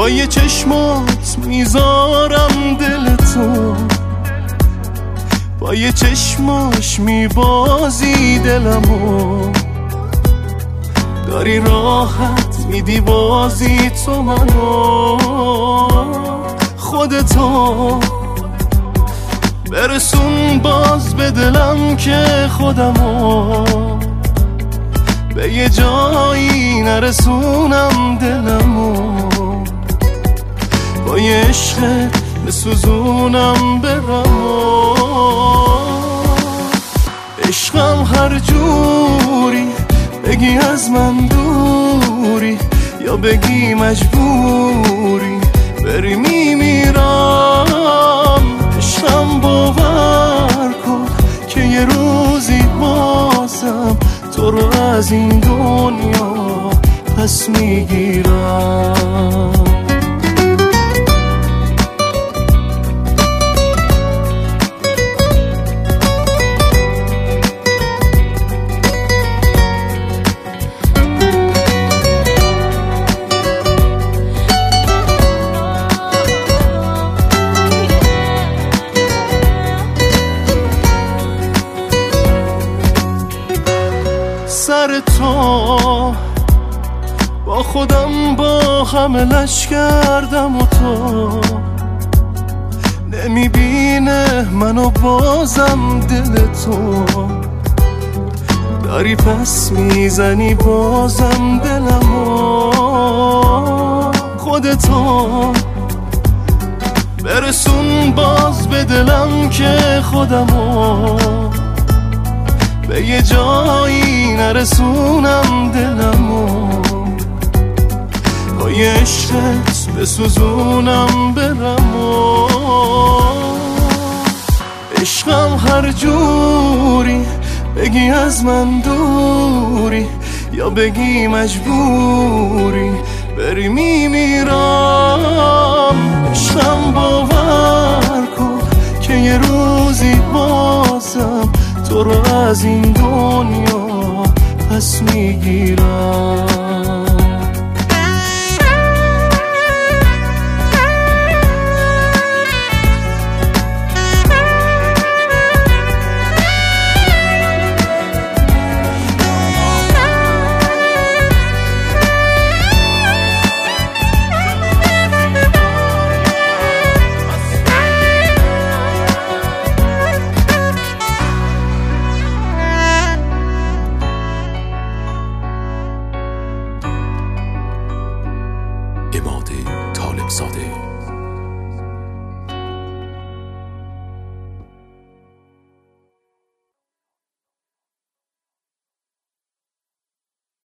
با یه چشمات میذارم دل تو، با یه چشماش میبازی دلمو، داری راحت میدی بازی تو منو. خودتو برسون باز به دلم که خودمو به یه جایی نرسونم دلمو، با یه عشقت بسوزونم برمو. عشقم هر جوری بگی از من دوری یا بگی مجبوری بری میمیرم. عشقم باور کن که یه روزی بازم تو رو از این دنیا پس میگیرم. سر تو با خودم با حملش کردم و تو نمیبینه منو بازم دل تو، داری پس میزنی بازم دلمو. خودتو برسون باز به دلم که خودمو به یه جایی نرسونم دلمو، با یه عشقت بسوزونم برمو. عشقم هر جوری بگی از من دوری یا بگی مجبوری بری میمیرم. عشقم باور کن که یه روزی بازم تو رو از این دنیا پس میگیرم.